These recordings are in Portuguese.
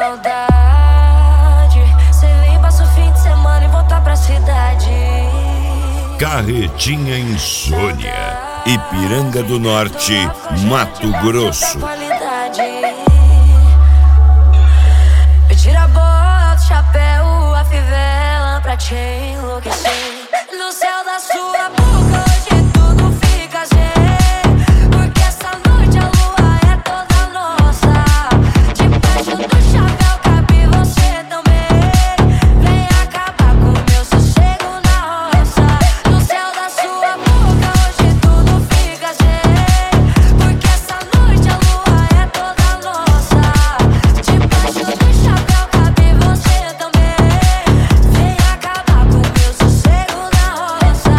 saudade. Cê vem, passa o fim de semana e volta pra cidade. Carretinha Insônia, Ipiranga do Norte, Mato Grosso. Me tira a bota, chapéu, a fivela pra te enlouquecer. No céu da sua boca hoje tudo fica sem, porque essa noite a lua é toda nossa. Debaixo do chapéu cabe você também. Vem acabar com o meu sossego na roça. No céu da sua boca hoje tudo fica sem, porque essa noite a lua é toda nossa. Debaixo do chapéu cabe você também. Vem acabar com o meu sossego na roça.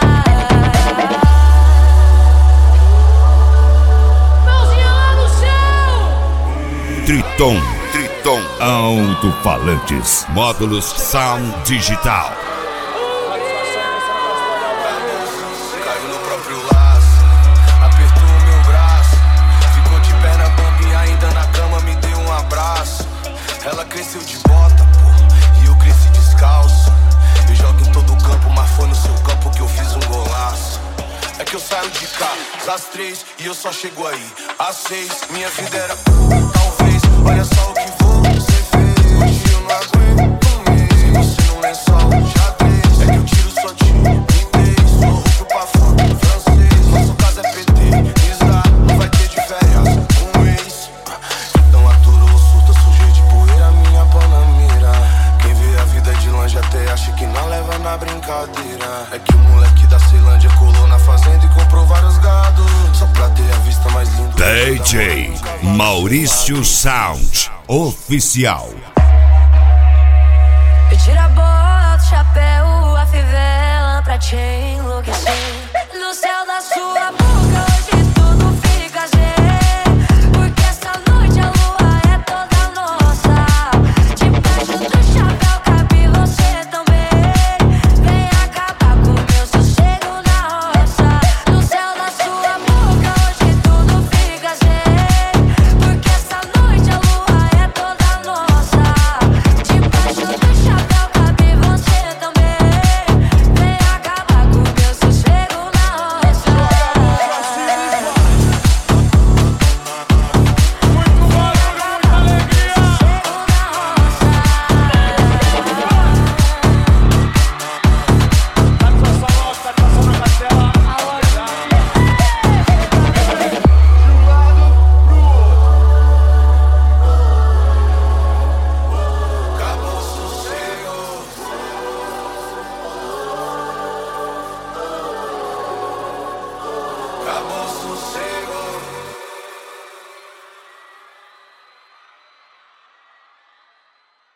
Mãozinha lá no céu. Triton Alto-falantes, módulos Sound Digital. Caiu no próprio laço, apertou o meu braço, ficou de perna bamba e ainda na cama me deu um abraço. Ela cresceu de bota, pô, e eu cresci descalço. Eu jogo em todo o campo, mas foi no seu campo que eu fiz um golaço. É que eu saio de casa às 3 e eu só chego aí às 6. Minha vida era talvez, olha só o que você fez. Hoje eu não aguento mais, se você não lençol xadrez. É que eu tiro só de inglês, sou roupa pra fora, francês. Nosso caso é PT, Isla, não vai ter de férias com um ex. Então aturo o surto, sujei de poeira minha panamera. Quem vê a vida de longe até acha que não leva na brincadeira. É que o moleque da Ceilândia colou na fazenda e comprou vários gados, só pra ter a vista mais linda. DJ Maurício Sound Oficial.